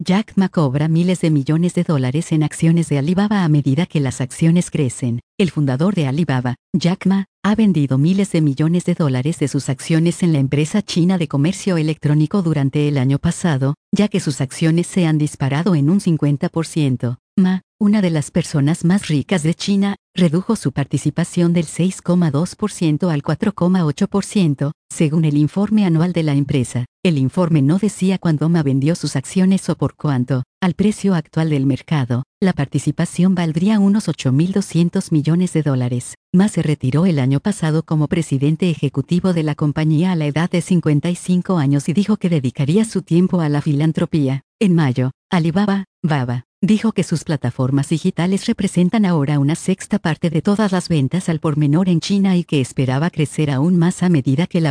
Jack Ma cobra miles de millones de dólares en acciones de Alibaba a medida que las acciones crecen. El fundador de Alibaba, Jack Ma, ha vendido miles de millones de dólares de sus acciones en la empresa china de comercio electrónico durante el año pasado, ya que sus acciones se han disparado en un 50%. Ma, una de las personas más ricas de China, redujo su participación del 6,2% al 4,8%, según el informe anual de la empresa. El informe no decía cuándo Ma vendió sus acciones o por cuánto. Al precio actual del mercado, la participación valdría unos 8.200 millones de dólares. Ma se retiró el año pasado como presidente ejecutivo de la compañía a la edad de 55 años y dijo que dedicaría su tiempo a la filantropía. En mayo, Alibaba, Baba, dijo que sus plataformas digitales representan ahora una sexta parte de todas las ventas al por menor en China y que esperaba crecer aún más a medida que la